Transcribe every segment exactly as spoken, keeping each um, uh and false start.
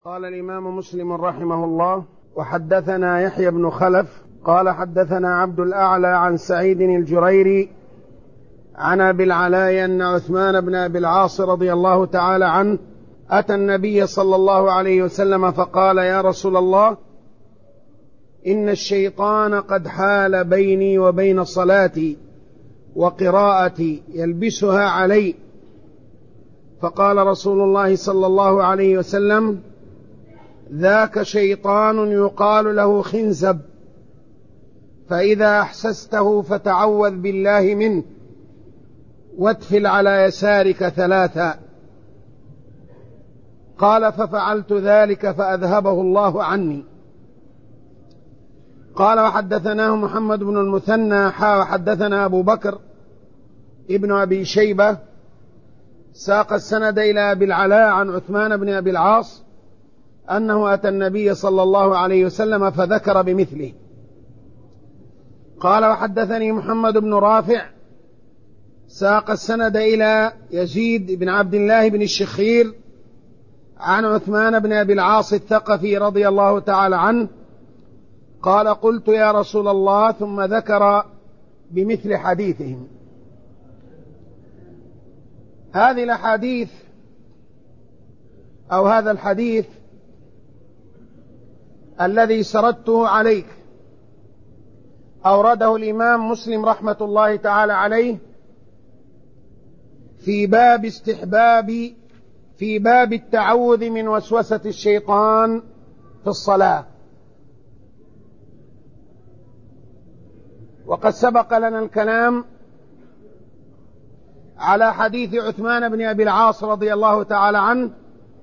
قال الإمام مسلم رحمه الله: وحدثنا يحيى بن خلف قال حدثنا عبد الأعلى عن سعيد الجريري عن أبي العلاء أن عثمان بن أبي العاص رضي الله تعالى عنه أتى النبي صلى الله عليه وسلم فقال: يا رسول الله، إن الشيطان قد حال بيني وبين صلاتي وقراءتي يلبسها علي. فقال رسول الله صلى الله عليه وسلم: ذاك شيطان يقال له خنزب، فإذا أحسسته فتعوذ بالله منه وادفل على يسارك ثلاثا. قال: ففعلت ذلك فأذهبه الله عني. قال: وحدثناه محمد بن المثنى حا وحدثنا أبو بكر ابن أبي شيبة ساق السند إلى أبي العلاء عن عثمان بن أبي العاص أنه أتى النبي صلى الله عليه وسلم فذكر بمثله. قال: وحدثني محمد بن رافع ساق السند إلى يزيد بن عبد الله بن الشخير عن عثمان بن أبي العاص الثقفي رضي الله تعالى عنه قال: قلت يا رسول الله، ثم ذكر بمثل حديثهم. هذه الأحاديث أو هذا الحديث الذي سردته عليك أورده الإمام مسلم رحمة الله تعالى عليه في باب استحباب في باب التعوذ من وسوسة الشيطان في الصلاة. وقد سبق لنا الكلام على حديث عثمان بن أبي العاص رضي الله تعالى عنه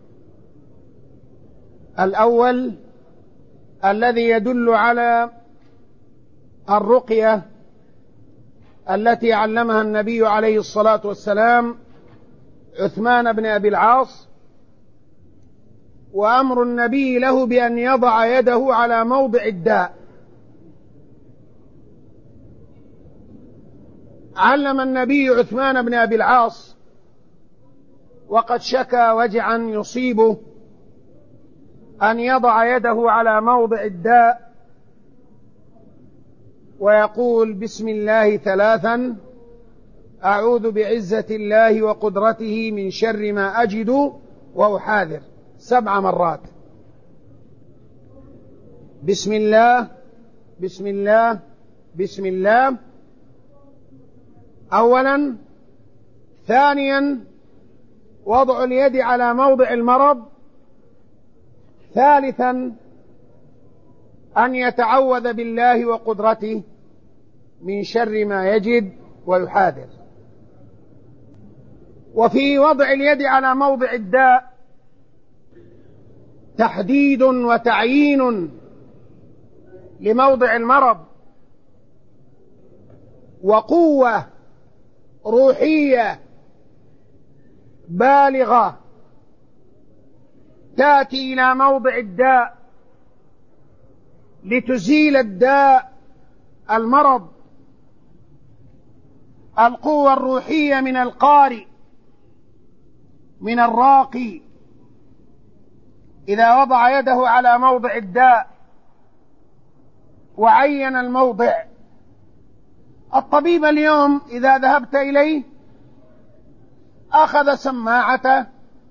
الأول الذي يدل على الرقية التي علمها النبي عليه الصلاة والسلام عثمان بن أبي العاص، وأمر النبي له بأن يضع يده على موضع الداء. علم النبي عثمان بن أبي العاص وقد شكى وجعا يصيبه أن يضع يده على موضع الداء ويقول: بسم الله ثلاثا، أعوذ بعزة الله وقدرته من شر ما أجد وأحاذر، سبع مرات. بسم الله بسم الله بسم الله أولا. ثانيا وضع اليد على موضع المرض. ثالثا أن يتعوذ بالله وقدرته من شر ما يجد ويحاذر. وفي وضع اليد على موضع الداء تحديد وتعيين لموضع المرض، وقوة روحية بالغة تأتي إلى موضع الداء لتزيل الداء المرض. القوة الروحية من القارئ من الراقي إذا وضع يده على موضع الداء وعين الموضع. الطبيب اليوم إذا ذهبت إليه أخذ سماعته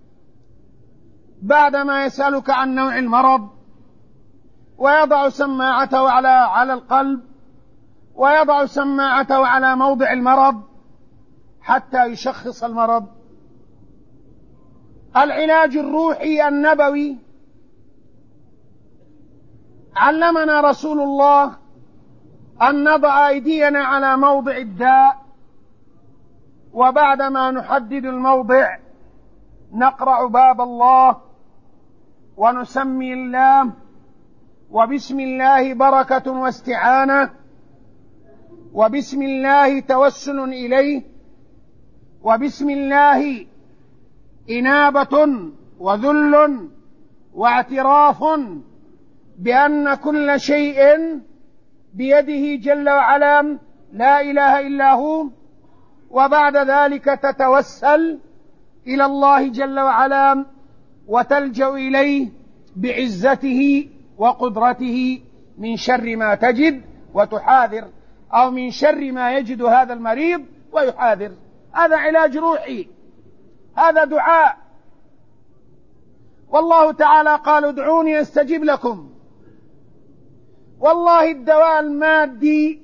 بعدما يسألك عن نوع المرض، ويضع سماعته على على القلب، ويضع سماعته على موضع المرض حتى يشخص المرض. العلاج الروحي النبوي علمنا رسول الله أن نضع أيدينا على موضع الداء، وبعدما نحدد الموضع نقرأ باب الله ونسمي الله، وبسم الله بركة واستعانة، وبسم الله توسل إليه، وبسم الله إنابة وذل واعتراف بأن كل شيء بيده جل وعلا لا إله إلا هو. وبعد ذلك تتوسل إلى الله جل وعلا وتلجأ إليه بعزته وقدرته من شر ما تجد وتحاذر، أو من شر ما يجد هذا المريض ويحاذر. هذا علاج روحي، هذا دعاء. والله تعالى قال ادعوني استجب لكم. والله الدواء المادي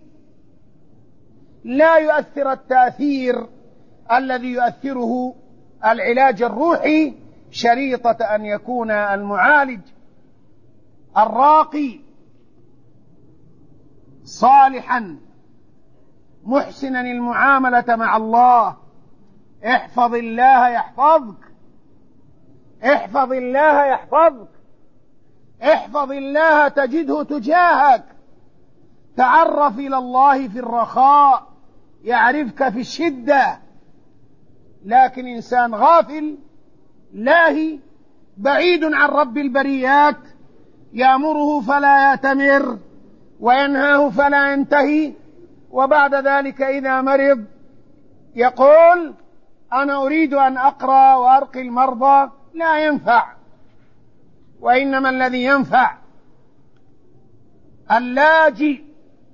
لا يؤثر التأثير الذي يؤثره العلاج الروحي، شريطة أن يكون المعالج الراقي صالحا محسنا المعاملة مع الله. احفظ الله يحفظك، احفظ الله يحفظك، احفظ الله تجده تجاهك. تعرف إلى الله في الرخاء يعرفك في الشدة. لكن إنسان غافل لاهي بعيد عن رب البريات، يأمره فلا يأتمر وينهاه فلا ينتهي، وبعد ذلك إذا مرض يقول أنا أريد أن أقرأ وأرقي المرضى. لا ينفع. وإنما الذي ينفع اللاجئ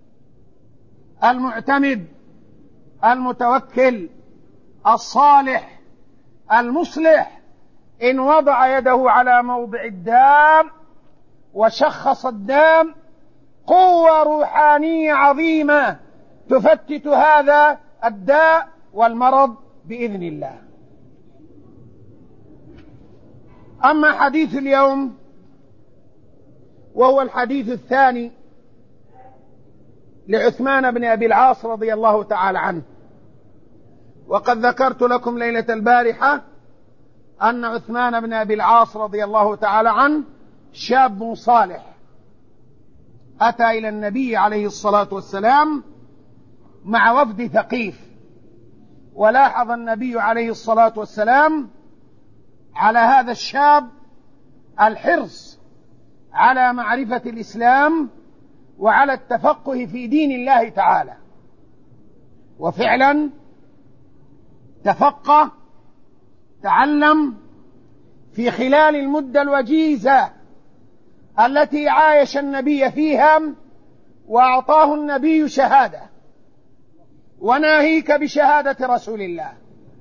المعتمد المتوكل الصالح المصلح. إن وضع يده على موضع الدام وشخص الدام، قوة روحانية عظيمة تفتت هذا الداء والمرض بإذن الله. أما حديث اليوم وهو الحديث الثاني لعثمان بن أبي العاص رضي الله تعالى عنه. وقد ذكرت لكم ليلة البارحة أن عثمان بن أبي العاص رضي الله تعالى عنه شاب صالح أتى إلى النبي عليه الصلاة والسلام مع وفد ثقيف. ولاحظ النبي عليه الصلاة والسلام على هذا الشاب الحرص على معرفة الإسلام وعلى التفقه في دين الله تعالى. وفعلا تفقه، تعلم في خلال المدة الوجيزة التي عايش النبي فيها، وأعطاه النبي شهادة، وناهيك بشهادة رسول الله.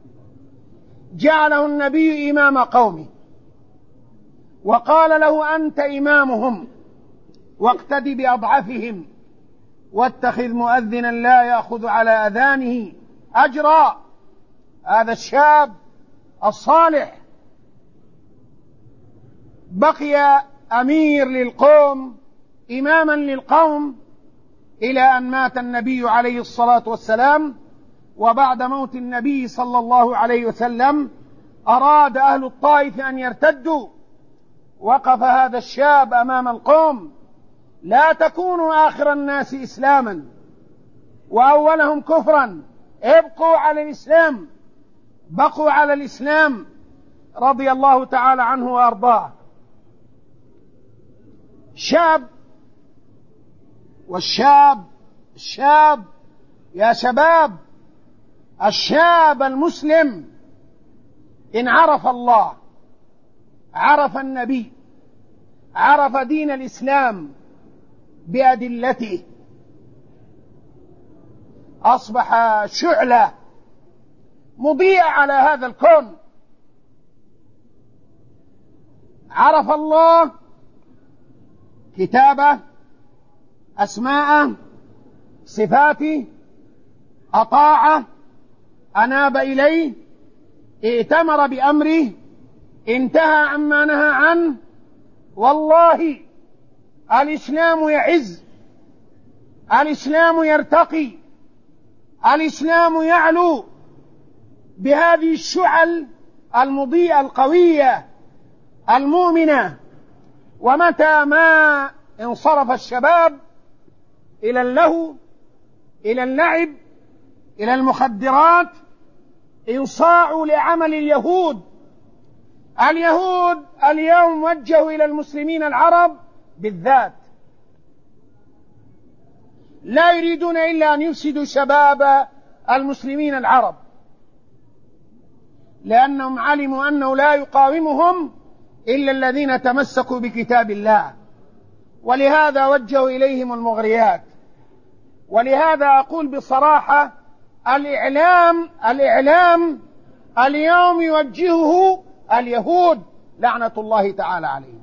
جعله النبي إمام قومه وقال له أنت إمامهم واقتد بأضعفهم واتخذ مؤذنا لا يأخذ على أذانه أجرا. هذا الشاب الصالح بقي أمير للقوم، إماما للقوم، إلى أن مات النبي عليه الصلاة والسلام. وبعد موت النبي صلى الله عليه وسلم أراد أهل الطائف أن يرتدوا. وقف هذا الشاب أمام القوم: لا تكونوا آخر الناس إسلاما وأولهم كفرا، ابقوا على الإسلام، بقوا على الإسلام. رضي الله تعالى عنه وأرضاه. شاب، والشاب الشاب يا شباب، الشاب المسلم إن عرف الله، عرف النبي، عرف دين الإسلام بأدلته، أصبح شعلة مضيئة على هذا الكون. عرف الله، كتابه، أسماءه، صفاته، أطاعه، أناب إليه، ائتمر بأمره، انتهى عما نهى عنه. والله الإسلام يعز، الإسلام يرتقي، الإسلام يعلو بهذه الشعل المضيئة القوية المؤمنة. ومتى ما انصرف الشباب إلى اللهو، إلى اللعب، إلى المخدرات، انصاعوا لعمل اليهود. اليهود اليوم وجهوا إلى المسلمين العرب بالذات، لا يريدون إلا أن يفسدوا شباب المسلمين العرب، لأنهم علموا أنه لا يقاومهم إلا الذين تمسكوا بكتاب الله، ولهذا وجهوا إليهم المغريات. ولهذا أقول بصراحة الإعلام الإعلام اليوم يوجهه اليهود لعنة الله تعالى عليهم.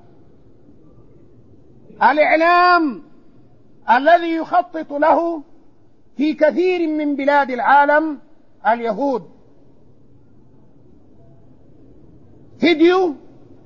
الإعلام الذي يخطط له في كثير من بلاد العالم اليهود. فيديو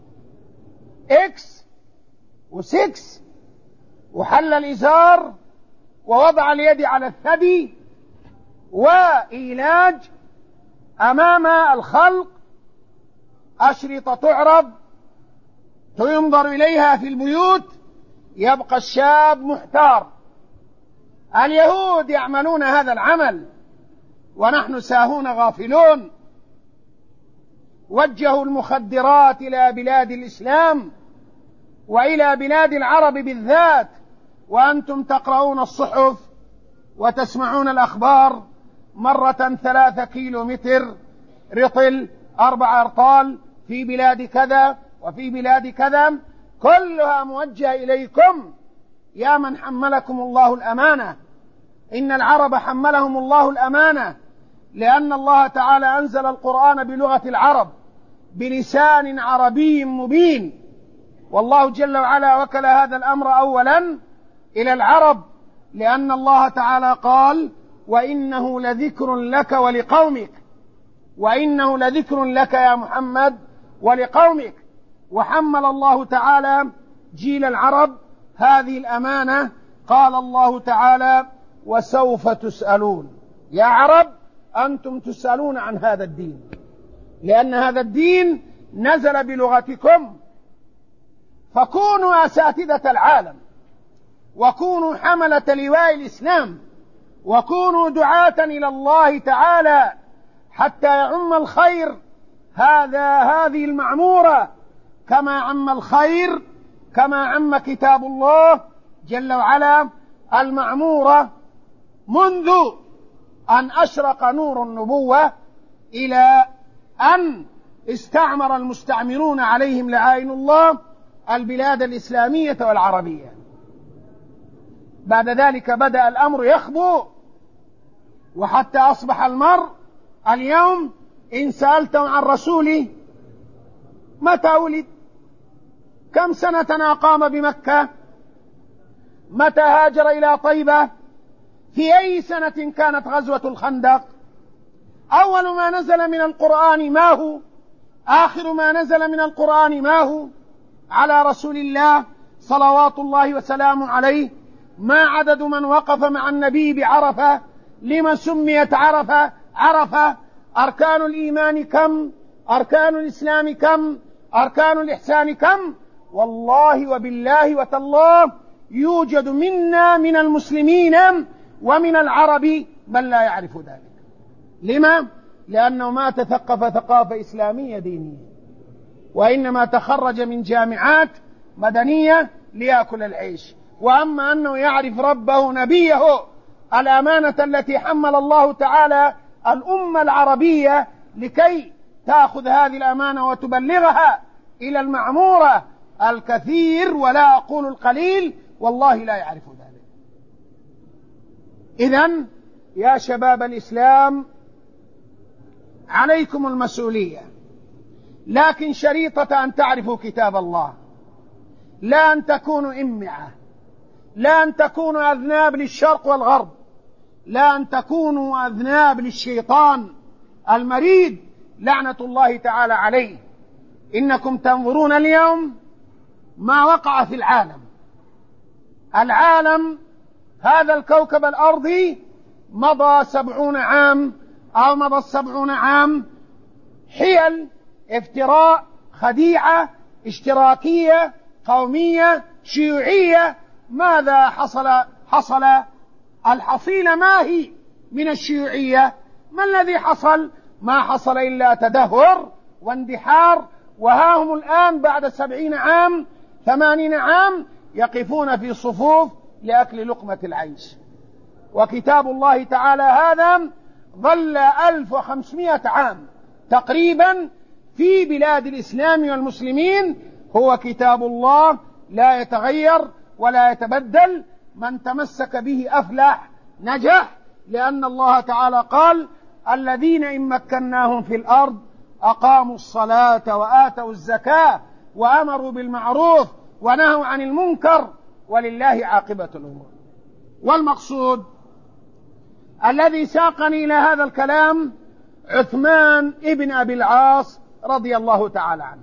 إكس وسكس وحل الإزار ووضع اليد على الثدي وإيلاج أمام الخلق، أشرطة تعرض تنظر إليها في البيوت، يبقى الشاب محتار. اليهود يعملون هذا العمل ونحن ساهون غافلون. وجهوا المخدرات إلى بلاد الإسلام وإلى بلاد العرب بالذات، وأنتم تقرؤون الصحف وتسمعون الأخبار مرة ثلاثة كيلو متر رطل أربع أرطال في بلاد كذا وفي بلاد كذا، كلها موجهة إليكم يا من حملكم الله الأمانة. إن العرب حملهم الله الأمانة لأن الله تعالى أنزل القرآن بلغة العرب بلسان عربي مبين، والله جل وعلا وكل هذا الأمر أولا إلى العرب، لأن الله تعالى قال: وإنه لذكر لك ولقومك، وإنه لذكر لك يا محمد ولقومك. وحمل الله تعالى جيل العرب هذه الأمانة. قال الله تعالى: وسوف تسألون. يا عرب أنتم تسألون عن هذا الدين، لأن هذا الدين نزل بلغتكم. فكونوا أساتذة العالم، وكونوا حملة لواء الإسلام، وكونوا دعاة إلى الله تعالى حتى يعم الخير هذا هذه المعمورة كما عم الخير، كما عم كتاب الله جل وعلا المعمورة منذ أن أشرق نور النبوة إلى أن استعمر المستعمرون عليهم لعائن الله البلاد الإسلامية والعربية. بعد ذلك بدأ الأمر يخبو، وحتى أصبح المرء اليوم إن سألتم عن رسوله متى ولد، كم سنة أقام بمكة، متى هاجر إلى طيبة، في أي سنة كانت غزوة الخندق، أول ما نزل من القرآن ما هو، آخر ما نزل من القرآن ما هو، على رسول الله صلوات الله وسلامه عليه ما عدد من وقف مع النبي بعرفة، لما سميت عرفة عرفة، أركان الإيمان كم، أركان الإسلام كم، أركان الإحسان كم. والله وبالله وتالله يوجد منا من المسلمين ومن العرب من لا يعرف ذلك. لما؟ لأنه ما تثقف ثقافة إسلامية دينية، وإنما تخرج من جامعات مدنية ليأكل العيش. وأما أنه يعرف ربه نبيه الأمانة التي حمل الله تعالى الأمة العربية لكي تأخذ هذه الأمانة وتبلغها إلى المعمورة، الكثير ولا أقول القليل والله لا يعرف ذلك. إذن يا شباب الإسلام عليكم المسؤولية، لكن شريطة أن تعرفوا كتاب الله، لا أن تكونوا إمعة، لا أن تكونوا أذناب للشرق والغرب، لا أن تكونوا أذناب للشيطان المريد لعنة الله تعالى عليه. إنكم تنظرون اليوم ما وقع في العالم. العالم هذا الكوكب الأرضي مضى سبعون عام أو مضى السبعون عام حيل، افتراء، خديعة، اشتراكية، قومية، شيوعية. ماذا حصل؟ حصل الحصيلة ما هي من الشيوعية؟ ما الذي حصل؟ ما حصل إلا تدهور واندحار. وها هم الآن بعد سبعين عام ثمانين عام يقفون في صفوف لأكل لقمة العيش. وكتاب الله تعالى هذا ظل ألف وخمسمائة عام تقريبا في بلاد الإسلام والمسلمين هو كتاب الله لا يتغير ولا يتبدل، من تمسك به أفلح نجح، لأن الله تعالى قال: الذين إن مكناهم في الأرض أقاموا الصلاة وآتوا الزكاة وأمروا بالمعروف ونهوا عن المنكر ولله عاقبة الأمور. والمقصود الذي ساقني إلى هذا الكلام عثمان ابن أبي العاص رضي الله تعالى عنه،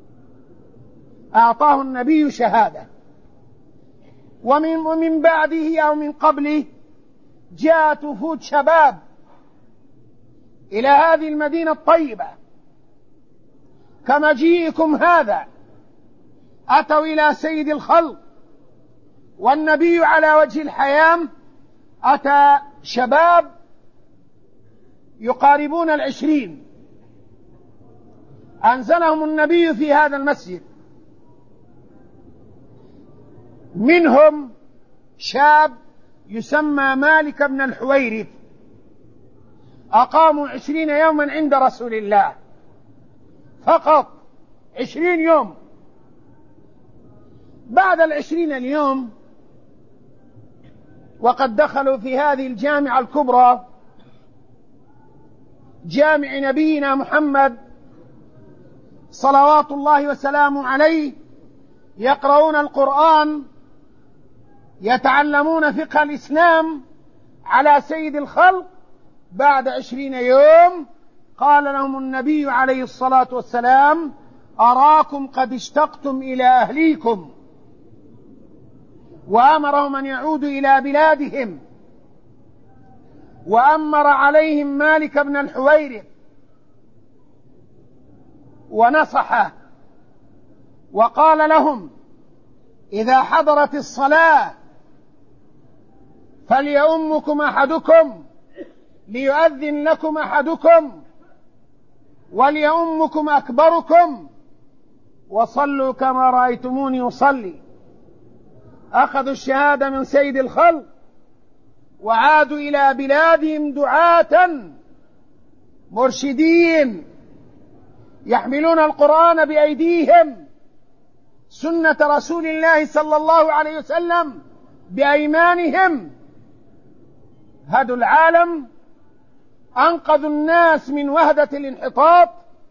أعطاه النبي شهادة، ومن, ومن بعده أو من قبله جاءت وفود شباب إلى هذه المدينة الطيبة كمجيئكم هذا، أتوا إلى سيد الخلق والنبي على وجه الحياة، أتى شباب يقاربون العشرين، أنزلهم النبي في هذا المسجد، منهم شاب يسمى مالك بن الحويرث، أقاموا عشرين يوما عند رسول الله، فقط عشرين يوم. بعد العشرين اليوم وقد دخلوا في هذه الجامعة الكبرى، جامع نبينا محمد صلوات الله وسلامه عليه، يقرؤون القرآن، يتعلمون فقه الإسلام على سيد الخلق. بعد عشرين يوم قال لهم النبي عليه الصلاة والسلام: أراكم قد اشتقتم إلى أهليكم، وأمرهم أن يعودوا إلى بلادهم، وأمر عليهم مالك بن الحويرث ونصحه وقال لهم: إذا حضرت الصلاة فليؤمكم أحدكم، ليؤذن لكم أحدكم، وليؤمكم أكبركم، وصلوا كما رأيتموني أصلي. أخذوا الشهادة من سيد الخلق وعادوا إلى بلادهم دعاة مرشدين، يحملون القرآن بأيديهم، سنة رسول الله صلى الله عليه وسلم بأيمانهم، هدوا العالم، أنقذوا الناس من وهدة الانحطاط،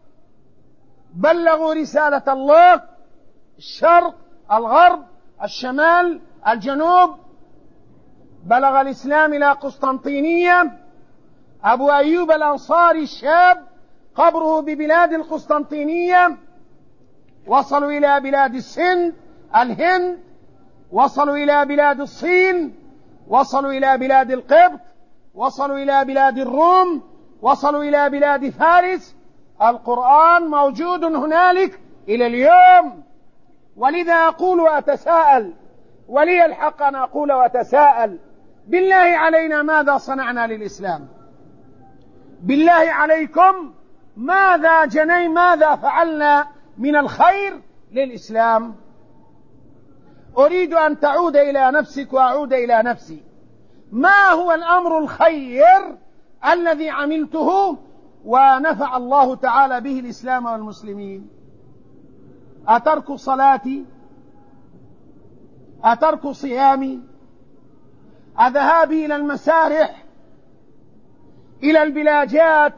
بلغوا رسالة الله، الشرق، الغرب، الشمال، الجنوب. بلغ الإسلام إلى قسطنطينية، أبو أيوب الأنصاري الشاب قبره ببلاد القسطنطينية، وصلوا إلى بلاد السند، الهند، وصلوا إلى بلاد الصين، وصلوا إلى بلاد القبط، وصلوا إلى بلاد الروم، وصلوا إلى بلاد فارس. القرآن موجود هنالك إلى اليوم. ولذا أقول وأتساءل، ولي الحق أن أقول وأتساءل: بالله علينا ماذا صنعنا للإسلام؟ بالله عليكم ماذا جني ماذا فعلنا من الخير للإسلام؟ أريد أن تعود إلى نفسك وأعود إلى نفسي. ما هو الأمر الخير الذي عملته ونفع الله تعالى به الإسلام والمسلمين؟ أترك صلاتي؟ أترك صيامي؟ أذهابي إلى المسارح، إلى البلاجات،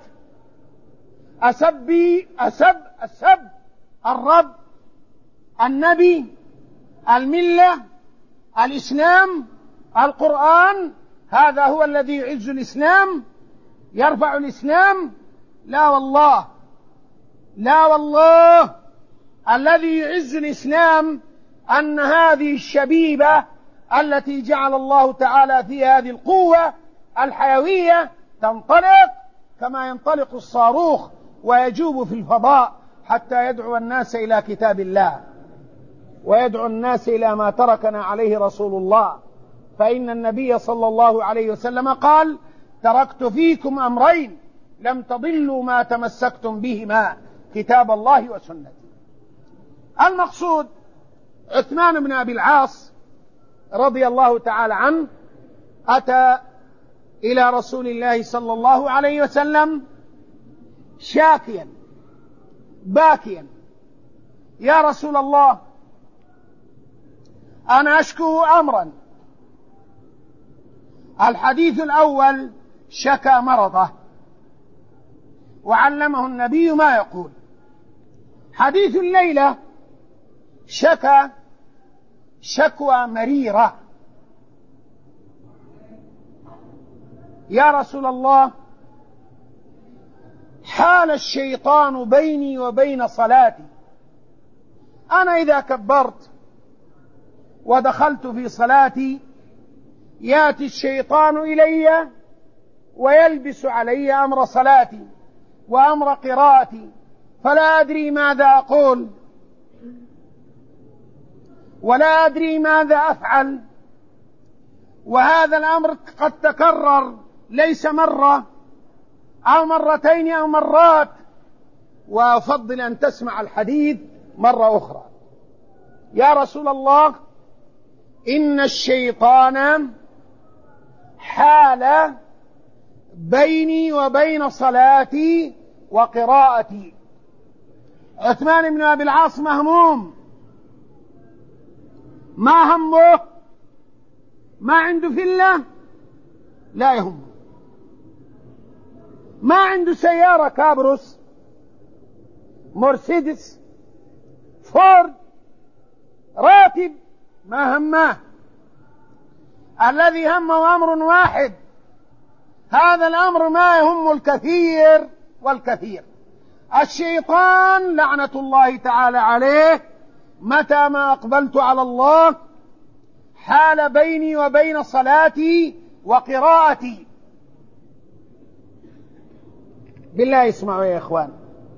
أسبي أسب أسب الرب، النبي، الملة، الإسلام، القرآن؟ هذا هو الذي يعز الإسلام، يرفع الإسلام؟ لا والله، لا والله. الذي يعز الإسلام أن هذه الشبيبة التي جعل الله تعالى فيها هذه القوة الحيوية تنطلق كما ينطلق الصاروخ ويجوب في الفضاء، حتى يدعو الناس إلى كتاب الله، ويدعو الناس إلى ما تركنا عليه رسول الله. فإن النبي صلى الله عليه وسلم قال: تركت فيكم أمرين لم تضلوا ما تمسكتم بهما، كتاب الله وسنتي. المقصود عثمان بن أبي العاص رضي الله تعالى عنه أتى إلى رسول الله صلى الله عليه وسلم شاكيا باكيا يا رسول الله أنا أشكو أمرا. الحديث الأول شكى مرضه وعلمه النبي ما يقول. حديث الليلة شكى شكوى مريرة. يا رسول الله حال الشيطان بيني وبين صلاتي. أنا إذا كبرت ودخلت في صلاتي يأتي الشيطان إلي ويلبس علي أمر صلاتي وأمر قراءتي، فلا أدري ماذا أقول ولا أدري ماذا أفعل. وهذا الأمر قد تكرر ليس مرة أو مرتين أو مرات، وأفضل أن تسمع الحديث مرة أخرى. يا رسول الله إن الشيطان حال بيني وبين صلاتي وقراءتي. عثمان بن أبي العاص مهموم، ما همه؟ ما عنده فلة؟ لا يهمه. ما عنده سيارة كابروس، مرسيدس، فورد، راتب، ما همه. الذي همه أمر واحد، هذا الأمر ما يهم الكثير والكثير. الشيطان لعنة الله تعالى عليه متى ما أقبلت على الله حال بيني وبين صلاتي وقراءتي. بالله اسمعوا يا إخوان،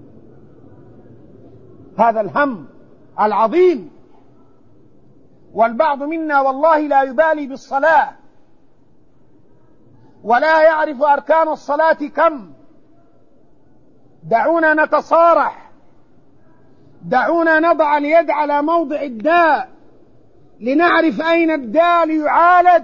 هذا الهم العظيم. والبعض منا والله لا يبالي بالصلاة ولا يعرف أركان الصلاة كم. دعونا نتصارح، دعونا نضع اليد على موضع الداء لنعرف أين الداء ليعالج،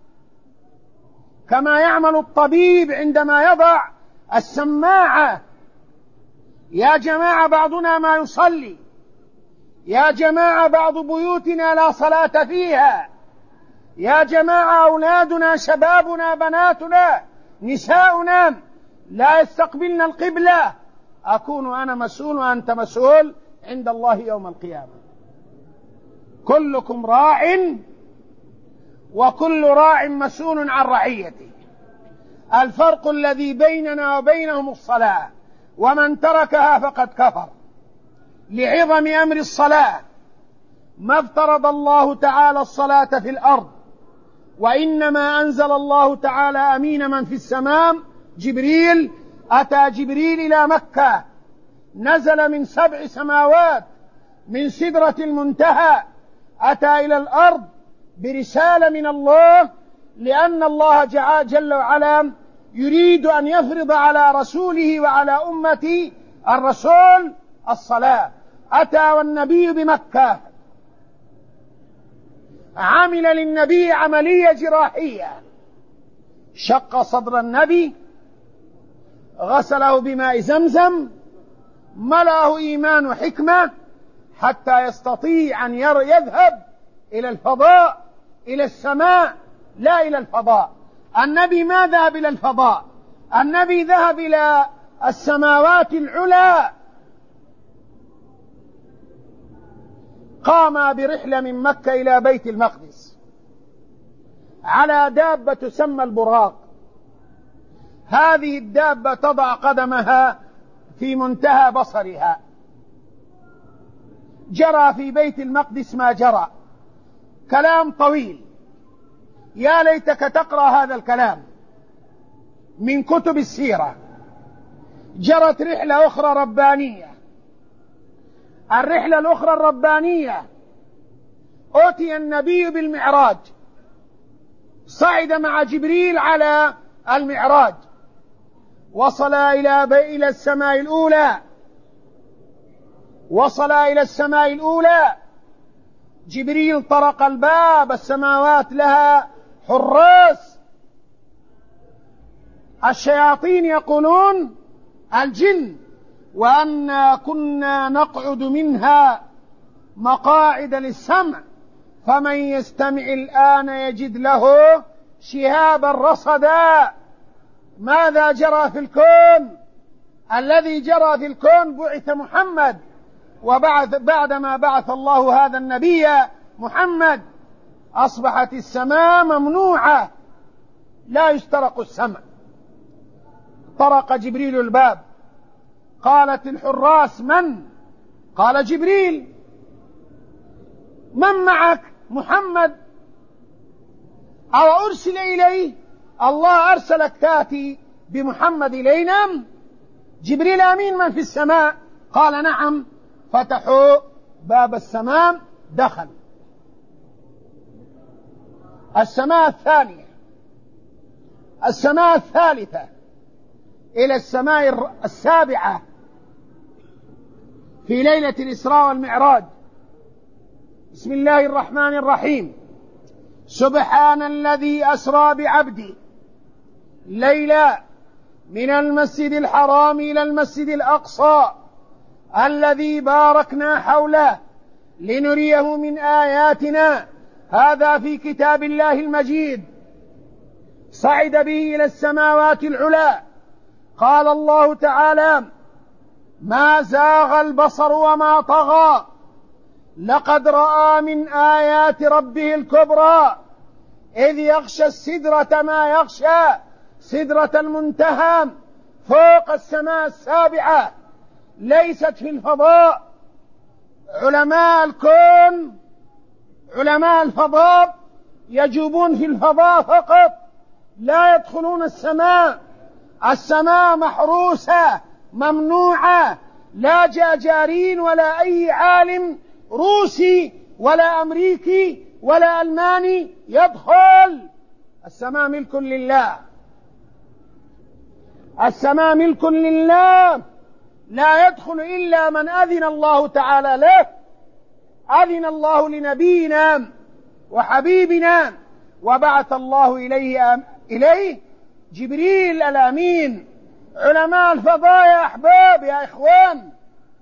كما يعمل الطبيب عندما يضع السماعة. يا جماعة بعضنا ما يصلي، يا جماعة بعض بيوتنا لا صلاة فيها، يا جماعة أولادنا شبابنا بناتنا نساؤنا لا يستقبلن القبلة. أكون أنا مسؤول وأنت مسؤول عند الله يوم القيامة. كلكم راع وكل راع مسؤول عن رعيته. الفرق الذي بيننا وبينهم الصلاة، ومن تركها فقد كفر. لعظم أمر الصلاة ما افترض الله تعالى الصلاة في الأرض، وإنما أنزل الله تعالى أمين من في السماء جبريل. أتى جبريل إلى مكة، نزل من سبع سماوات من سدرة المنتهى، أتى إلى الأرض برسالة من الله، لأن الله جل وعلا يريد أن يفرض على رسوله وعلى أمة الرسول الصلاة. أتى والنبي بمكة، عمل للنبي عملية جراحية، شق صدر النبي، غسله بماء زمزم، ملأه إيمان وحكمة حتى يستطيع أن يذهب إلى الفضاء، إلى السماء، لا إلى الفضاء. النبي ما ذهب إلى الفضاء، النبي ذهب إلى السماوات العلى. قام برحلة من مكة إلى بيت المقدس على دابة تسمى البراق. هذه الدابة تضع قدمها في منتهى بصرها. جرى في بيت المقدس ما جرى، كلام طويل، يا ليتك تقرأ هذا الكلام من كتب السيرة. جرت رحلة أخرى ربانية. الرحلة الأخرى الربانية أتي النبي بالمعراج، صعد مع جبريل على المعراج، وصل إلى إلى السماء الأولى، وصل إلى السماء الأولى. جبريل طرق الباب، السماوات لها حراس، الشياطين يقولون الجن، وأنا كنا نقعد منها مقاعد للسمع، فمن يستمع الآن يجد له شهابا رصدا. ماذا جرى في الكون؟ الذي جرى في الكون بعث محمد، وبعد بعدما بعث الله هذا النبي محمد أصبحت السماء ممنوعة، لا يسترق السمع. طرق جبريل الباب، قالت الحراس: من؟ قال: جبريل. من معك؟ محمد. أو أرسل إليه؟ الله أرسلك تأتي بمحمد إلينا؟ جبريل: أمين من في السماء؟ قال: نعم. فتحوا باب السماء، دخل السماء الثانية، السماء الثالثة، إلى السماء السابعة في ليلة الإسراء والمعراج. بسم الله الرحمن الرحيم. سبحان الذي أسرى بعبده ليلا من المسجد الحرام إلى المسجد الأقصى الذي باركنا حوله لنريه من آياتنا. هذا في كتاب الله المجيد. صعد به إلى السماوات العلى. قال الله تعالى: ما زاغ البصر وما طغى، لقد رأى من آيات ربه الكبرى إذ يغشى السدرة ما يغشى، سدرة المنتهى فوق السماء السابعة، ليست في الفضاء. علماء الكون، علماء الفضاء يجوبون في الفضاء فقط، لا يدخلون السماء. السماء محروسة ممنوعة، لا جاجارين ولا أي عالم روسي ولا أمريكي ولا ألماني يدخل. السماء ملك لله، السماء ملك لله، لا يدخل إلا من أذن الله تعالى له. أذن الله لنبينا وحبيبنا وبعث الله إليه إليه جبريل الأمين. علماء الفضاء يا أحباب يا إخوان،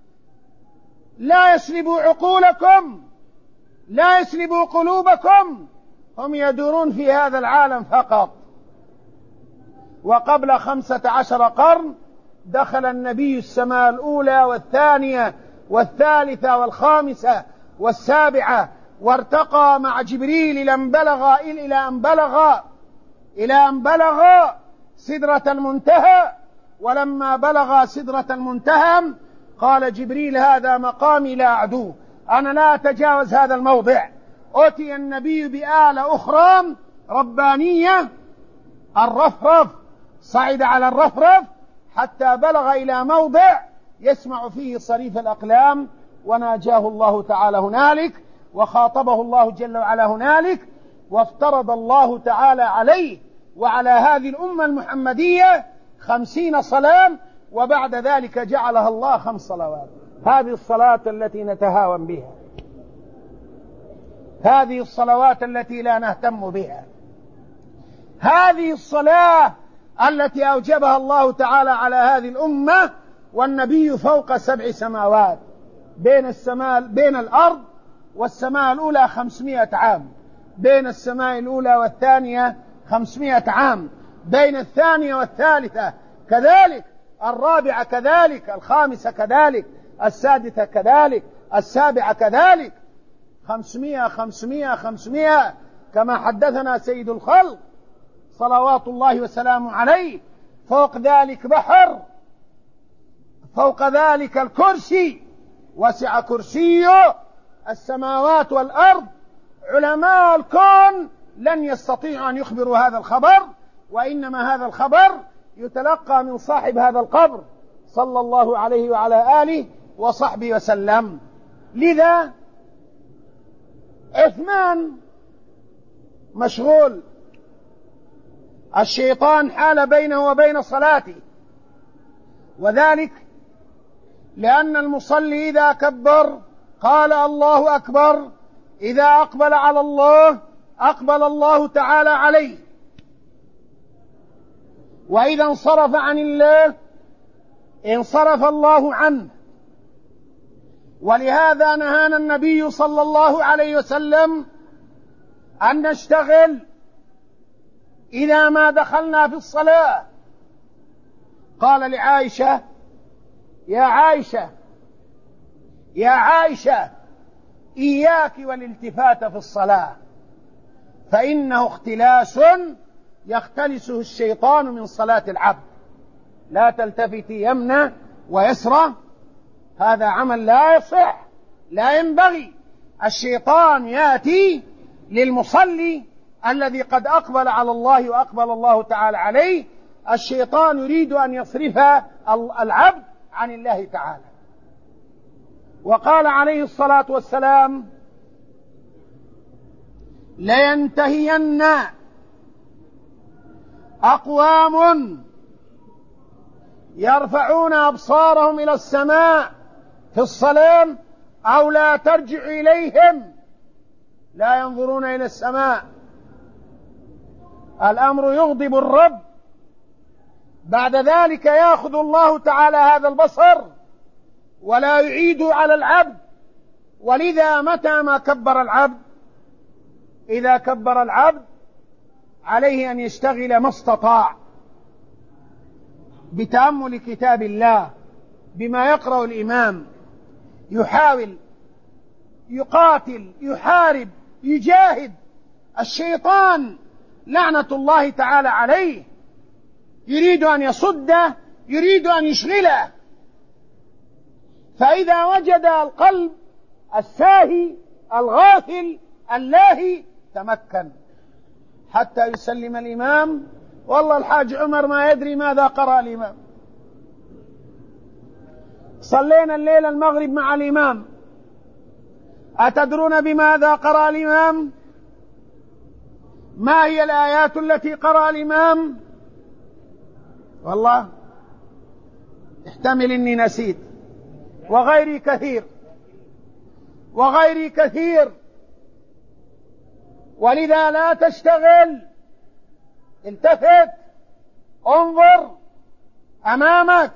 لا يسلبوا عقولكم، لا يسلبوا قلوبكم، هم يدورون في هذا العالم فقط. وقبل خمسة عشر قرن دخل النبي السماء الأولى والثانية والثالثة والخامسة والسابعة، وارتقى مع جبريل إلى أن بلغ إلى أن بلغ إلى أن بلغ سدرة المنتهى. ولما بلغ سدرة المنتهى قال جبريل: هذا مقامي لا أعدوه، أنا لا أتجاوز هذا الموضع. أتي النبي بآلة أخرى ربانية، الرفرف، صعد على الرفرف حتى بلغ إلى موضع يسمع فيه صريف الأقلام، وناجاه الله تعالى هنالك، وخاطبه الله جل وعلا هنالك، وافترض الله تعالى عليه وعلى هذه الأمة المحمدية خمسين صلاة، وبعد ذلك جعلها الله خمس صلوات. هذه الصلاة التي نتهاون بها، هذه الصلوات التي لا نهتم بها، هذه الصلاة التي أوجبها الله تعالى على هذه الأمة، والنبي فوق سبع سماوات، بين السماء بين الأرض والسماء الأولى خمسمائة عام، بين السماء الأولى والثانية خمسمائة عام، بين الثانية والثالثة كذلك، الرابعة كذلك، الخامسة كذلك، السادسة كذلك، السابعة كذلك، خمسمائة خمسمائة خمسمائة، كما حدثنا سيد الخلق صلوات الله وسلامه عليه. فوق ذلك بحر، فوق ذلك الكرسي، وسع كرسيه السماوات والأرض. علماء الكون لن يستطيعوا أن يخبروا هذا الخبر، وإنما هذا الخبر يتلقى من صاحب هذا القبر صلى الله عليه وعلى آله وصحبه وسلم. لذا عثمان مشغول، الشيطان حال بينه وبين صلاته، وذلك لأن المصلي إذا كبر قال الله أكبر، إذا أقبل على الله أقبل الله تعالى عليه، وإذا انصرف عن الله انصرف الله عنه. ولهذا نهانا النبي صلى الله عليه وسلم أن نشتغل إذا ما دخلنا في الصلاة. قال لعائشة: يا عائشة يا عائشة إياك والالتفات في الصلاة، فإنه اختلاس يختلسه الشيطان من صلاة العبد. لا تلتفتي يمنى ويسرى، هذا عمل لا يصح، لا ينبغي. الشيطان يأتي للمصلي الذي قد أقبل على الله وأقبل الله تعالى عليه، الشيطان يريد أن يصرف العبد عن الله تعالى. وقال عليه الصلاة والسلام: لينتهين أقوام يرفعون أبصارهم إلى السماء في الصلاة أو لا ترجع إليهم، لا ينظرون إلى السماء. الأمر يغضب الرب، بعد ذلك يأخذ الله تعالى هذا البصر ولا يعيد على العبد. ولذا متى ما كبر العبد، إذا كبر العبد عليه أن يشتغل ما استطاع بتأمل كتاب الله، بما يقرأ الإمام، يحاول يقاتل يحارب يجاهد الشيطان لعنة الله تعالى عليه، يريد أن يصده، يريد أن يشغله. فإذا وجد القلب الساهي الغافل اللاهي تمكن حتى يسلم الإمام: والله الحاج عمر ما يدري ماذا قرأ الإمام. صلينا الليل المغرب مع الإمام، أتدرون بماذا قرأ الإمام؟ ما هي الآيات التي قرأ الإمام؟ والله احتمل إني نسيت، وغيري كثير وغيري كثير. ولذا لا تشتغل، التفت، انظر أمامك،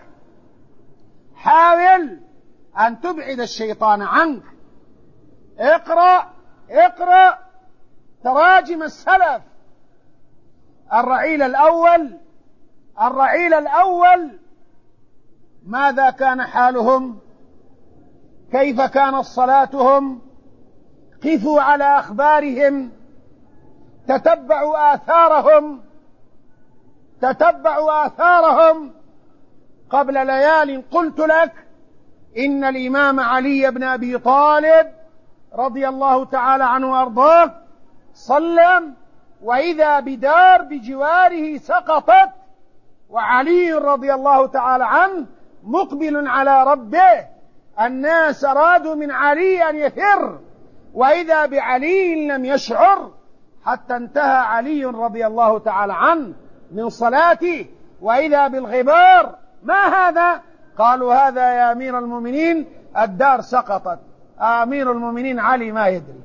حاول أن تبعد الشيطان عنك. اقرأ اقرأ تراجم السلف. الرعيل الأول الرعيل الأول ماذا كان حالهم؟ كيف كانت صلاتهم؟ قفوا على أخبارهم، تتبعوا آثارهم تتبعوا آثارهم. قبل ليال قلت لك إن الإمام علي بن أبي طالب رضي الله تعالى عنه وأرضاه صلى وإذا بدار بجواره سقطت، وعلي رضي الله تعالى عنه مقبل على ربه. الناس أرادوا من علي أن يفر، وإذا بعلي لم يشعر حتى انتهى علي رضي الله تعالى عنه من صلاته، وإذا بالغبار: ما هذا؟ قالوا: هذا يا أمير المؤمنين الدار سقطت. أمير المؤمنين علي ما يدري.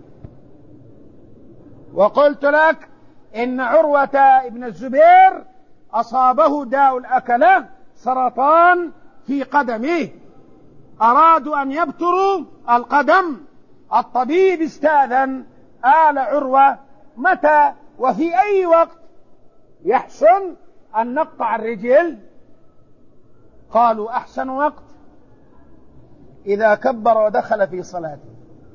وقلت لك إن عروة ابن الزبير أصابه داء الأكلة، سرطان في قدمه، أرادوا أن يبتروا القدم. الطبيب استأذن آل عروة: متى وفي أي وقت يحسن أن نقطع الرجل؟ قالوا: أحسن وقت إذا كبر ودخل في صلاته.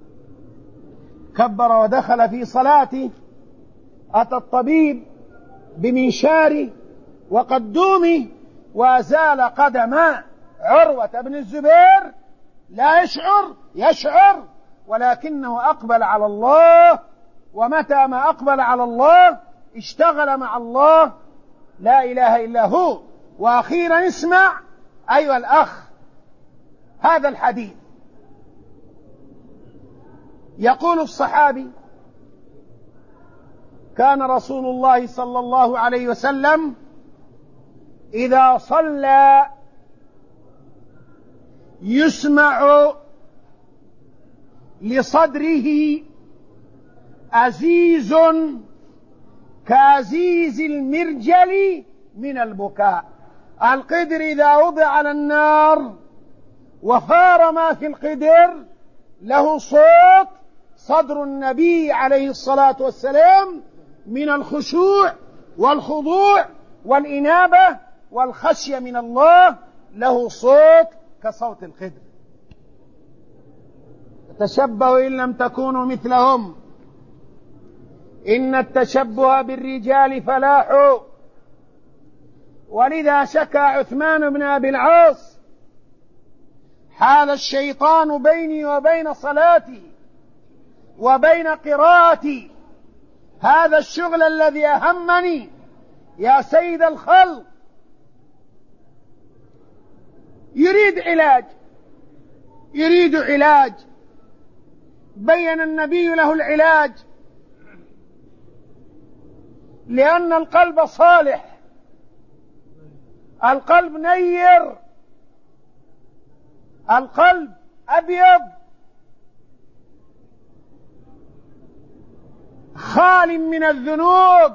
كبر ودخل في صلاته، أتى الطبيب بمنشاره وقدومه وأزال قدم عروة بن الزبير. لا يشعر يشعر ولكنه أقبل على الله، ومتى ما أقبل على الله اشتغل مع الله، لا إله إلا هو. وأخيرا اسمع أيها الأخ هذا الحديث. يقول الصحابي: كان رسول الله صلى الله عليه وسلم إذا صلى يسمع لصدره أزيز كأزيز المرجل من البكاء. القدر إذا وضع على النار وفار ما في القدر له صوت صدر النبي عليه الصلاة والسلام من الخشوع والخضوع والإنابة والخشية من الله، له صوت كصوت الخدر. تشبهوا إن لم تكونوا مثلهم إن التشبه بالرجال فلاح. ولذا شكى عثمان بن أبي العاص: حال الشيطان بيني وبين صلاتي وبين قراءتي، هذا الشغل الذي أهمني يا سيد الخلق. يريد علاج، يريد علاج، بين النبي له العلاج، لأن القلب صالح، القلب نير، القلب أبيض خال من الذنوب.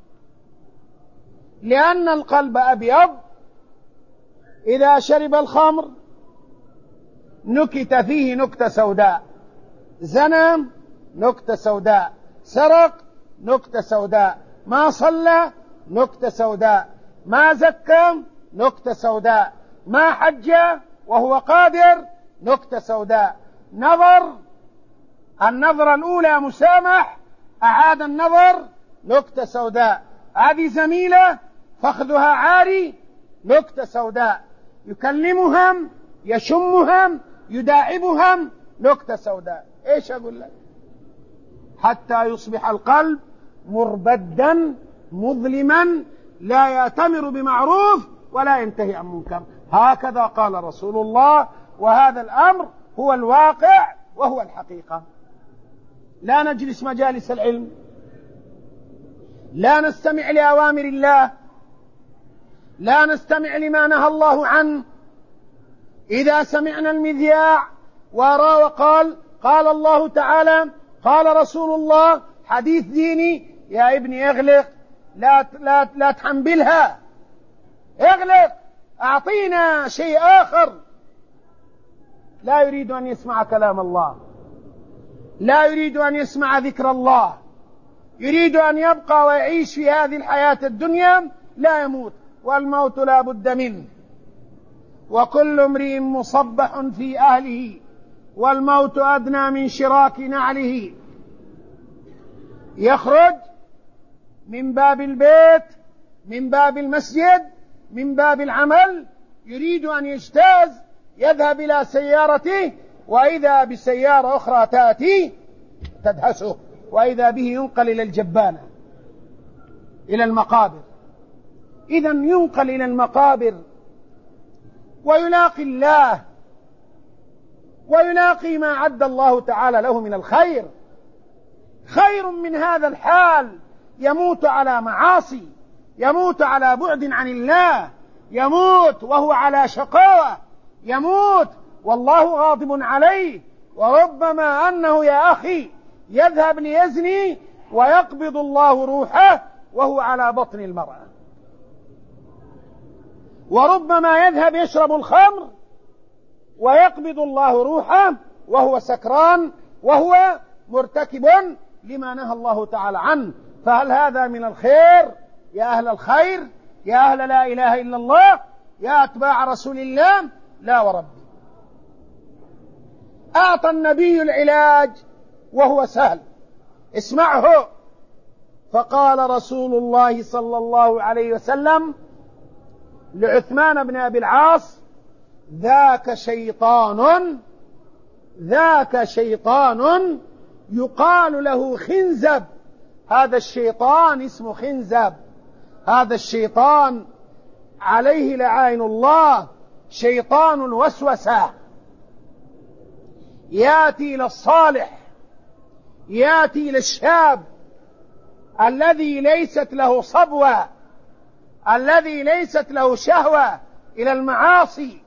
لأن القلب أبيض إذا شرب الخمر نكت فيه نكتة سوداء، زنى نكتة سوداء، سرق نكتة سوداء، ما صلى نكتة سوداء، ما زكى نكتة سوداء، ما حج وهو قادر نكتة سوداء، نظر النظرة الأولى مسامح، أعاد النظر نكتة سوداء، هذه زميلة فخذها عاري نكتة سوداء، يكلمهم يشمهم يداعبهم نكتة سوداء. ايش اقول لك؟ حتى يصبح القلب مربدا مظلما لا يأتمر بمعروف ولا ينتهي عن منكر. هكذا قال رسول الله، وهذا الأمر هو الواقع وهو الحقيقة. لا نجلس مجالس العلم، لا نستمع لأوامر الله، لا نستمع لما نهى الله عنه. إذا سمعنا المذياع ورا وقال قال الله تعالى قال رسول الله حديث ديني، يا ابني اغلق، لا لا لا تحنبلها، اغلق، أعطينا شيء آخر. لا يريد أن يسمع كلام الله، لا يريد أن يسمع ذكر الله، يريد أن يبقى ويعيش في هذه الحياة الدنيا، لا يموت، والموت لا بد منه، وكل امرئ مصبح في أهله، والموت أدنى من شراك نعله. يخرج من باب البيت، من باب المسجد، من باب العمل، يريد أن يجتاز، يذهب إلى سيارته، وإذا بسيارة أخرى تأتي تدهسه، وإذا به ينقل إلى الجبانة، إلى المقابر. إذا ينقل إلى المقابر ويلاقي الله، ويلاقي ما عد الله تعالى له من الخير. خير من هذا الحال يموت على معاصي، يموت على بعد عن الله، يموت وهو على شقاوة، يموت والله غاضب عليه. وربما أنه يا أخي يذهب ليزني ويقبض الله روحه وهو على بطن المرأة، وربما يذهب يشرب الخمر ويقبض الله روحه وهو سكران وهو مرتكب لما نهى الله تعالى عنه. فهل هذا من الخير يا أهل الخير، يا أهل لا إله إلا الله، يا أتباع رسول الله؟ لا وربي. أعطى النبي العلاج وهو سهل، اسمعه. فقال رسول الله صلى الله عليه وسلم لعثمان بن أبي العاص: ذاك شيطان، ذاك شيطان يقال له خنزب. هذا الشيطان اسمه خنزب، هذا الشيطان عليه لعائن الله، شيطان الوسوسة، يأتي للصالح، يأتي للشاب الذي ليست له صبوة، الذي ليست له شهوة إلى المعاصي،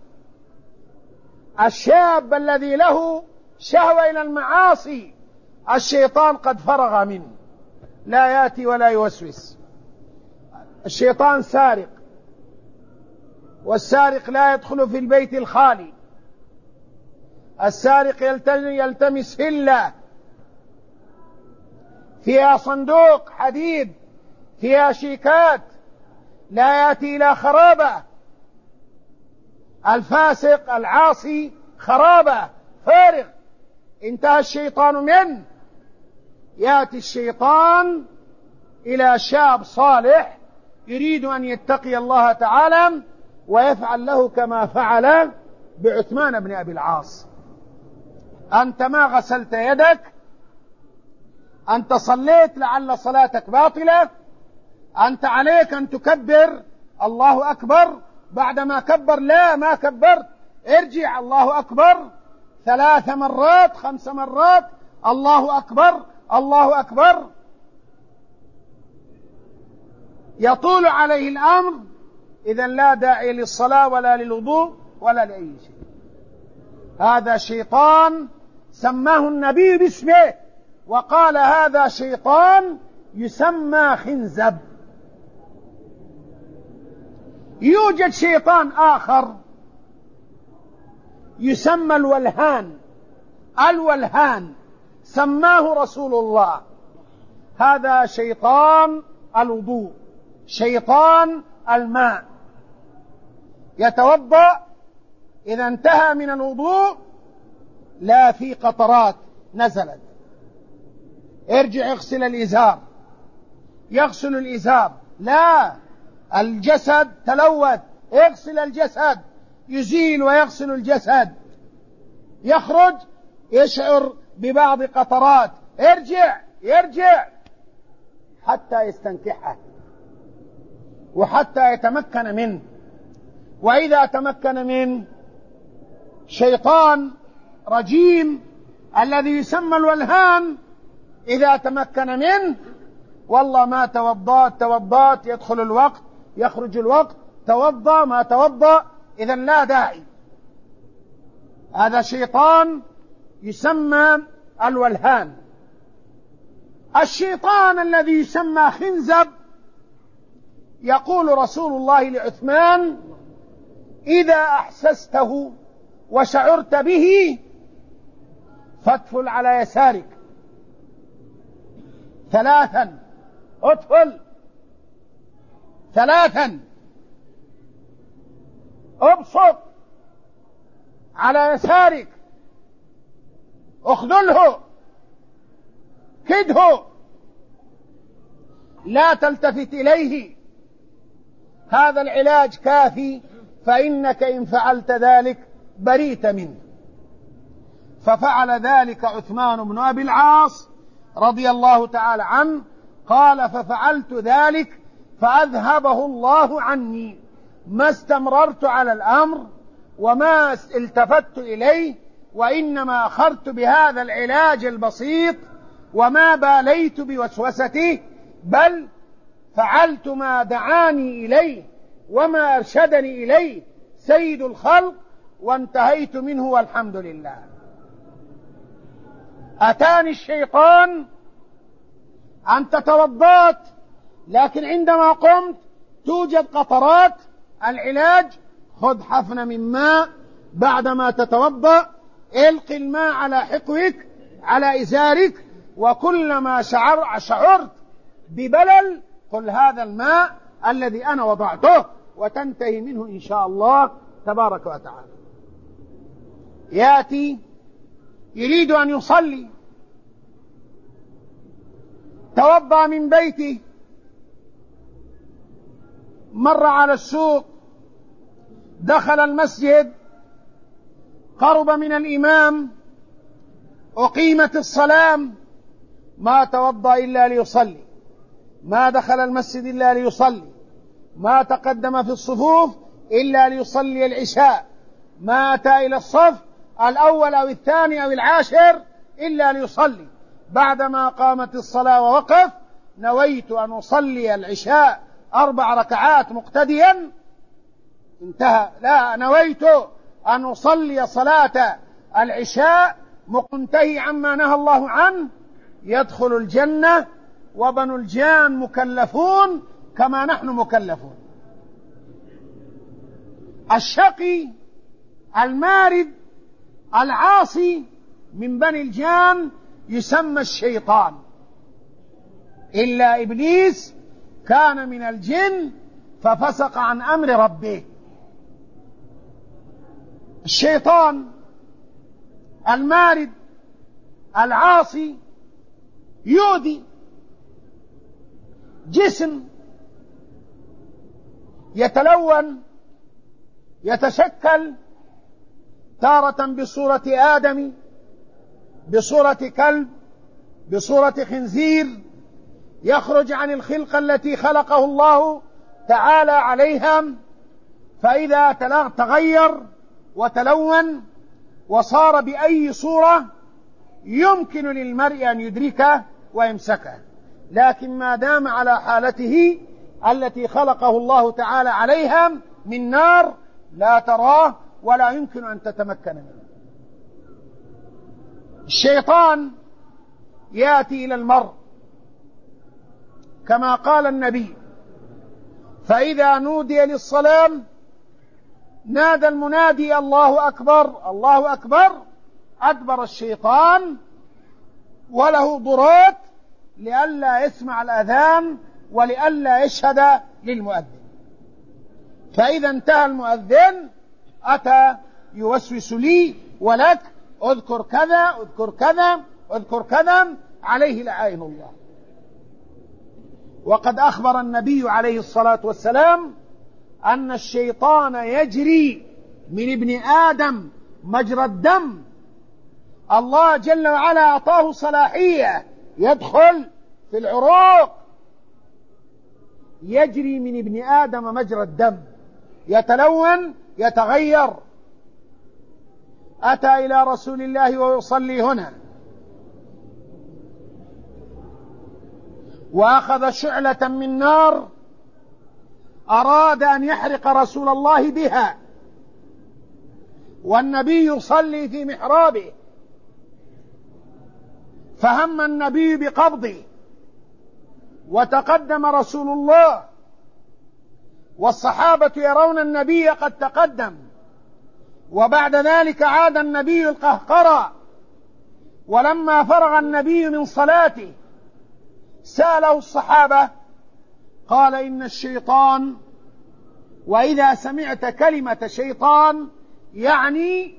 الشاب الذي له شهوة إلى المعاصي الشيطان قد فرغ منه، لا يأتي ولا يوسوس. الشيطان سارق، والسارق لا يدخل في البيت الخالي، السارق يلتمس هلة فيها صندوق حديد فيها شيكات لا يأتي إلى خرابة. الفاسق العاصي خرابة فارغ انتهى الشيطان منه. يأتي الشيطان إلى شاب صالح يريد أن يتقي الله تعالى ويفعل له كما فعل بعثمان بن أبي العاص. أنت ما غسلت يدك، أنت صليت لعل صلاتك باطلة، أنت عليك أن تكبر الله أكبر، بعدما كبر لا ما كبرت ارجع الله أكبر ثلاث مرات خمس مرات الله أكبر الله أكبر. يطول عليه الأمر، إذن لا داعي للصلاة ولا للوضوء ولا لأي شيء. هذا شيطان سماه النبي باسمه وقال هذا شيطان يسمى خنزب. يوجد شيطان آخر يسمى الولهان. الولهان سماه رسول الله. هذا شيطان الوضوء، شيطان الماء. يتوضأ إذا انتهى من الوضوء لا في قطرات نزلت، ارجع اغسل الإزار، يغسل الإزار لا الجسد تلوث، اغسل الجسد، يزيل ويغسل الجسد، يخرج يشعر ببعض قطرات، ارجع يرجع حتى يستنكحه وحتى يتمكن منه. وإذا تمكن منه شيطان رجيم الذي يسمى الولهان إذا تمكن منه والله ما توضأت توضأت يدخل الوقت يخرج الوقت، توضأ ما توضأ إذا لا داعي. هذا شيطان يسمى الولهان. الشيطان الذي يسمى خنزب يقول رسول الله لعثمان إذا أحسسته وشعرت به فادفل على يسارك ثلاثا، ادفل ثلاثا، ابسط على يسارك، اخذله كده، لا تلتفت إليه. هذا العلاج كافي، فإنك إن فعلت ذلك بريت منه. ففعل ذلك عثمان بن أبي العاص رضي الله تعالى عنه. قال ففعلت ذلك فأذهبه الله عني، ما استمررت على الأمر وما التفت إليه، وإنما أخذت بهذا العلاج البسيط وما باليت بوسوسته، بل فعلت ما دعاني إليه وما أرشدني إليه سيد الخلق وانتهيت منه والحمد لله. أتاني الشيطان أنت توضأت لكن عندما قمت توجد قطرات، العلاج خذ حفنة من ماء بعدما تتوضأ، القي الماء على حقوك على إزارك، وكلما شعر شعرت ببلل قل هذا الماء الذي أنا وضعته وتنتهي منه إن شاء الله تبارك وتعالى. يأتي يريد أن يصلي، توضأ من بيته، مر على السوق، دخل المسجد، قرب من الإمام، أقيمت الصلاة، ما توضأ إلا ليصلي، ما دخل المسجد إلا ليصلي، ما تقدم في الصفوف إلا ليصلي العشاء، ما أتى إلى الصف الأول أو الثاني أو العاشر إلا ليصلي. بعدما قامت الصلاة ووقف نويت أن أصلي العشاء أربع ركعات مقتديا، انتهى. لا، نويت أن أصلي صلاة العشاء منتهي عما نهى الله عنه، يدخل الجنة وبنو الجان مكلفون كما نحن مكلفون. الشقي المارد العاصي من بني الجان يسمى الشيطان، إلا إبليس كان من الجن ففسق عن أمر ربه. الشيطان المارد العاصي يؤذي جسم يتلون يتشكل تارة بصورة آدم، بصورة كلب، بصورة خنزير، يخرج عن الخلقة التي خلقه الله تعالى عليها، فإذا تغير وتلون وصار بأي صورة يمكن للمرء أن يدركه ويمسكه، لكن ما دام على حالته التي خلقه الله تعالى عليها من نار لا تراه ولا يمكن أن تتمكن منه. الشيطان يأتي إلى المرء كما قال النبي: فإذا نودي للصلاة نادى المنادي الله أكبر الله أكبر، أدبر الشيطان وله ضرات لئلا يسمع الأذان ولئلا يشهد للمؤذن. فإذا انتهى المؤذن أتى يوسوس لي ولك: اذكر كذا اذكر كذا اذكر كذا، عليه لعائن الله. وقد أخبر النبي عليه الصلاة والسلام أن الشيطان يجري من ابن آدم مجرى الدم. الله جل وعلا أعطاه صلاحية يدخل في العروق، يجري من ابن آدم مجرى الدم، يتلون يتغير. أتى إلى رسول الله ويصلي هنا وأخذ شعلة من نار أراد أن يحرق رسول الله بها، والنبي يصلي في محرابه، فهم النبي بقبضه وتقدم رسول الله، والصحابة يرون النبي قد تقدم، وبعد ذلك عاد النبي القهقرى. ولما فرغ النبي من صلاته سأله الصحابة قال: إن الشيطان، وإذا سمعت كلمة شيطان يعني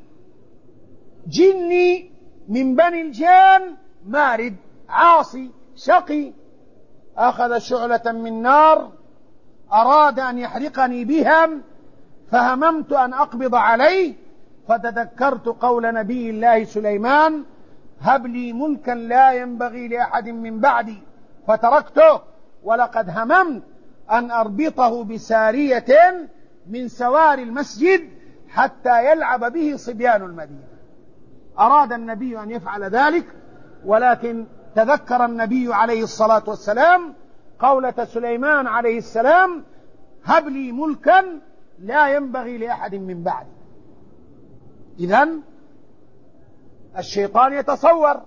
جني من بني الجان مارد عاصي شقي، أخذ شعلة من نار أراد أن يحرقني بها، فهممت أن أقبض عليه، فتذكرت قول نبي الله سليمان: هب لي ملكا لا ينبغي لأحد من بعدي، فتركته، ولقد هممت أن أربطه بسارية من سوار المسجد حتى يلعب به صبيان المدينة. أراد النبي أن يفعل ذلك، ولكن تذكر النبي عليه الصلاة والسلام قولة سليمان عليه السلام: هب لي ملكا لا ينبغي لأحد من بعدي. إذن الشيطان يتصور،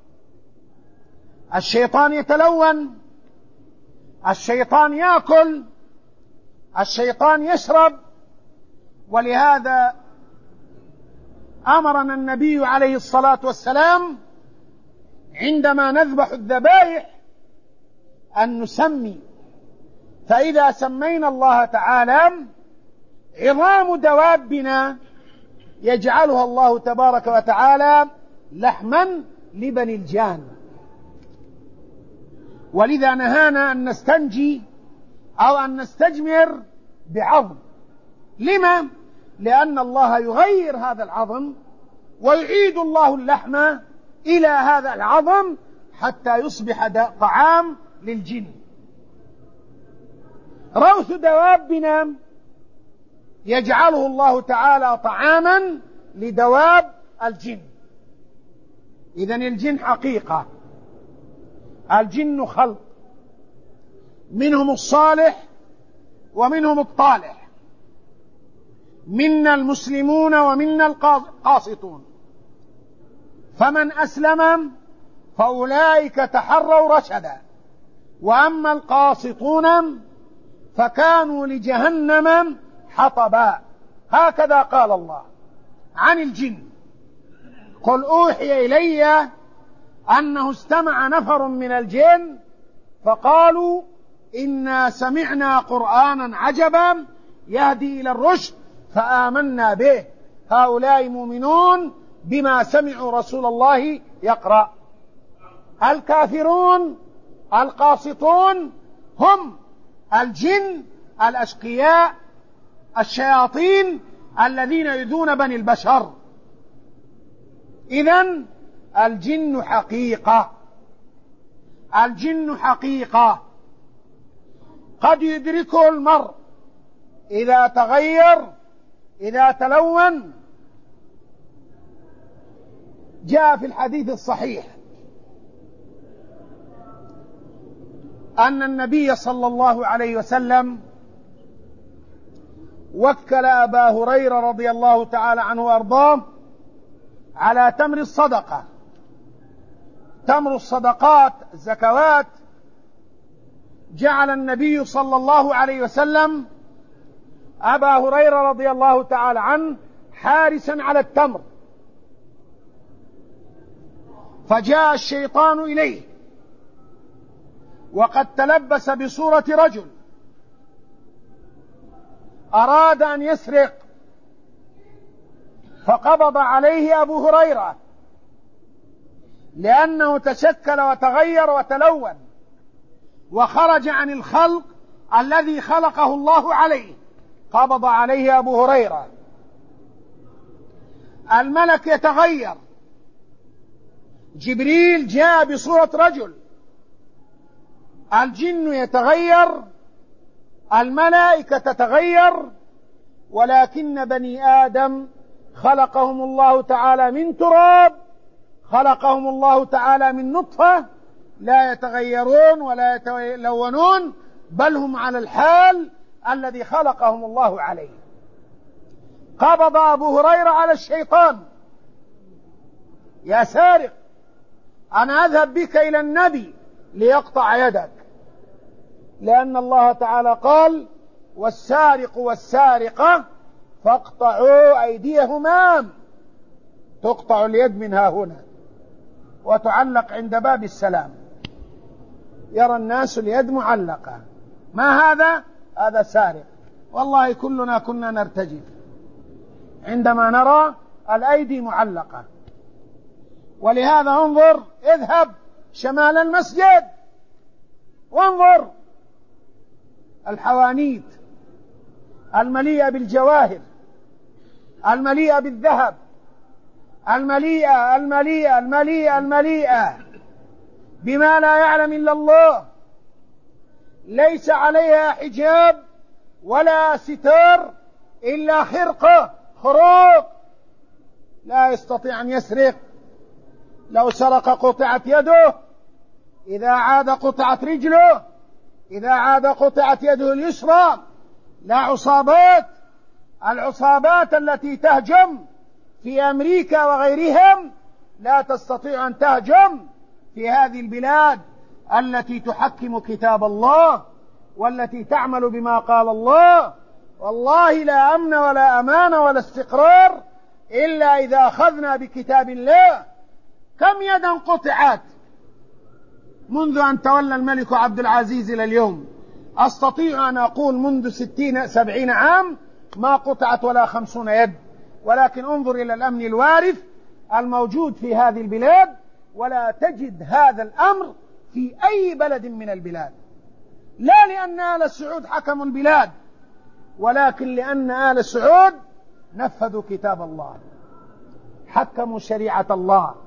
الشيطان يتلون، الشيطان يأكل، الشيطان يشرب. ولهذا أمرنا النبي عليه الصلاة والسلام عندما نذبح الذبائح أن نسمي، فإذا سمينا الله تعالى عظام دوابنا يجعلها الله تبارك وتعالى لحما لبني الجان. ولذا نهانا أن نستنجي أو أن نستجمر بعظم. لما؟ لأن الله يغير هذا العظم ويعيد الله اللحم إلى هذا العظم حتى يصبح طعام للجن. روث دوابنا يجعله الله تعالى طعاما لدواب الجن. إذن الجن حقيقة، الجن خلق، منهم الصالح ومنهم الطالح، منا المسلمون ومنا القاسطون، فمن أسلم فأولئك تحروا رشدا، وأما القاسطون فكانوا لجهنم حطبا. هكذا قال الله عن الجن. قل أوحي إلي أنه استمع نفر من الجن فقالوا إنا سمعنا قرآنا عجبا يهدي إلى الرشد فآمنا به هؤلاء مؤمنون بما سمعوا رسول الله يقرأ. الكافرون القاسطون هم الجن الأشقياء الشياطين الذين يؤذون بني البشر. إذن الجن حقيقة، الجن حقيقة قد يدركه المرء إذا تغير إذا تلون. جاء في الحديث الصحيح أن النبي صلى الله عليه وسلم وكل أبا هريرة رضي الله تعالى عنه وأرضاه على تمر الصدقة. تمر الصدقات الزكوات جعل النبي صلى الله عليه وسلم أبا هريرة رضي الله تعالى عنه حارسا على التمر، فجاء الشيطان إليه وقد تلبس بصورة رجل أراد أن يسرق، فقبض عليه أبو هريرة لأنه تشكل وتغير وتلون وخرج عن الخلق الذي خلقه الله عليه. قبض عليه أبو هريرة. الملك يتغير، جبريل جاء بصورة رجل، الجن يتغير، الملائكة تتغير، ولكن بني آدم خلقهم الله تعالى من تراب، خلقهم الله تعالى من نطفة، لا يتغيرون ولا يتلونون، بل هم على الحال الذي خلقهم الله عليه. قبض أبو هريرة على الشيطان: يا سارق، أنا أذهب بك إلى النبي ليقطع يدك، لأن الله تعالى قال: والسارق والسارقة فاقطعوا أيديهما. تقطع اليد من ها هنا وتعلق عند باب السلام، يرى الناس اليد معلقة. ما هذا؟ هذا سارق. والله كلنا كنا نرتجف عندما نرى الأيدي معلقة. ولهذا انظر، اذهب شمال المسجد وانظر الحوانيت المليئة بالجواهر، المليئة بالذهب، المليئة المليئة المليئة المليئة بما لا يعلم إلا الله، ليس عليها حجاب ولا ستار إلا خرقة خروق. لا يستطيع أن يسرق، لو سرق قطعت يده، إذا عاد قطعت رجله، إذا عاد قطعت يده اليسرى. لا عصابات، العصابات التي تهجم في أمريكا وغيرهم لا تستطيع أن تهجم في هذه البلاد التي تحكم كتاب الله والتي تعمل بما قال الله. والله لا أمن ولا أمان ولا استقرار إلا إذا أخذنا بكتاب الله. كم يدا قطعت منذ أن تولى الملك عبد العزيز إلى اليوم؟ أستطيع أن أقول منذ ستين سبعين عام ما قطعت ولا خمسون يد. ولكن انظر إلى الأمن الوارث الموجود في هذه البلاد، ولا تجد هذا الأمر في أي بلد من البلاد، لا لأن آل السعود حكموا البلاد، ولكن لأن آل السعود نفذوا كتاب الله، حكموا شريعة الله،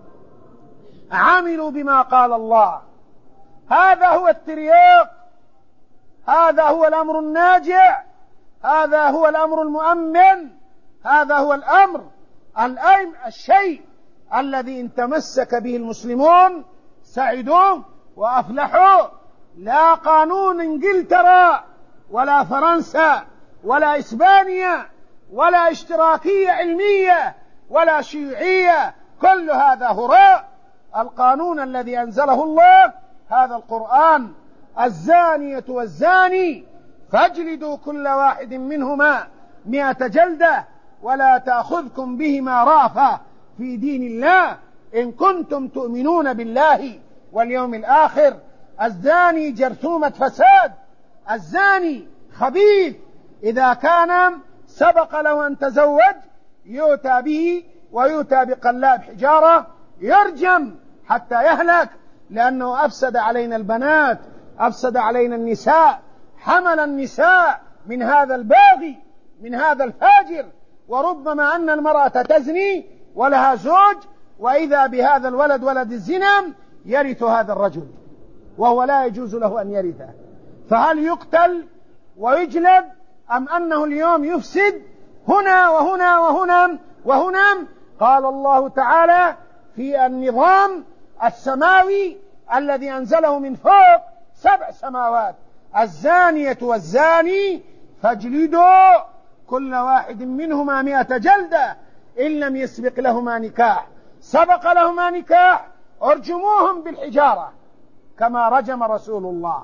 عملوا بما قال الله. هذا هو الترياق، هذا هو الأمر الناجع، هذا هو الأمر المؤمن، هذا هو الأمر الأيم الشيء الذي إن تمسك به المسلمون سعدوا وأفلحوا. لا قانون إنجلترا ولا فرنسا ولا إسبانيا ولا اشتراكية علمية ولا شيوعية، كل هذا هراء. القانون الذي أنزله الله هذا القرآن: الزانية والزاني فاجلدوا كل واحد منهما مئة جلدة ولا تأخذكم بهما رأفة في دين الله إن كنتم تؤمنون بالله واليوم الآخر. الزاني جرثومة فساد، الزاني خبيث، إذا كان سبق له أن تزوج يؤتى به ويؤتى بقلاب حجارة يرجم حتى يهلك، لأنه أفسد علينا البنات، أفسد علينا النساء، حمل النساء من هذا الباغي، من هذا الفاجر. وربما أن المرأة تزني ولها زوج، وإذا بهذا الولد ولد الزنا يرث هذا الرجل وهو لا يجوز له أن يرثه. فهل يقتل ويجلد أم أنه اليوم يفسد هنا وهنا وهنا وهنا؟ قال الله تعالى في النظام السماوي الذي أنزله من فوق سبع سماوات: الزانية والزاني فاجلدوا كل واحد منهما مئة جلدة إن لم يسبق لهما نكاح. سبق لهما نكاح ارجموهم بالحجارة كما رجم رسول الله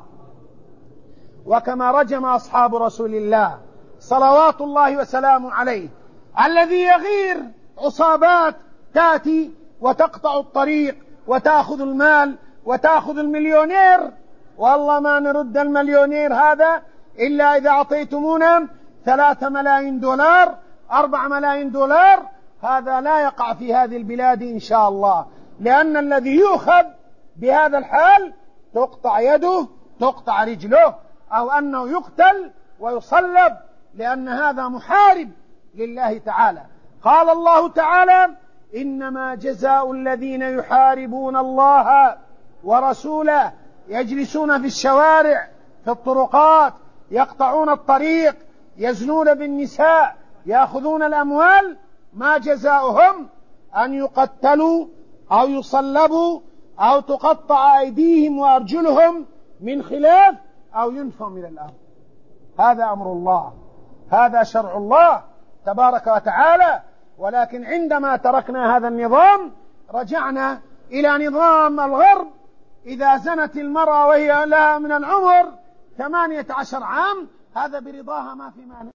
وكما رجم أصحاب رسول الله صلوات الله وسلامه عليه. الذي يغير عصابات تأتي وتقطع الطريق وتأخذ المال وتأخذ المليونير، والله ما نرد المليونير هذا إلا إذا أعطيتمونا ثلاثة ملايين دولار أربع ملايين دولار. هذا لا يقع في هذه البلاد إن شاء الله، لأن الذي يؤخذ بهذا الحال تقطع يده تقطع رجله، أو أنه يقتل ويصلب، لأن هذا محارب لله تعالى. قال الله تعالى: إنما جزاء الذين يحاربون الله ورسوله يجلسون في الشوارع في الطرقات يقطعون الطريق يزنون بالنساء يأخذون الأموال، ما جزاؤهم أن يقتلوا أو يصلبوا أو تقطع أيديهم وأرجلهم من خلاف أو ينفوا من الأرض. هذا أمر الله، هذا شرع الله تبارك وتعالى. ولكن عندما تركنا هذا النظام رجعنا إلى نظام الغرب. إذا زنت المرأة وهي لها من العمر ثمانية عشر عام هذا برضاها ما في مانع.